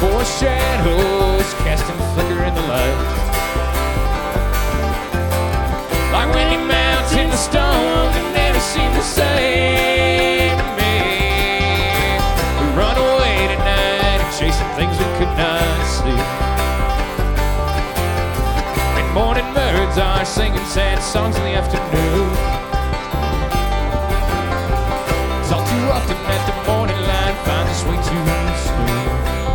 Four shadows casting flicker in the light, like windy mountain stones that never seem the same to me. We run away tonight and chasing things we could not see. When morning birds are singing sad songs in the afternoon,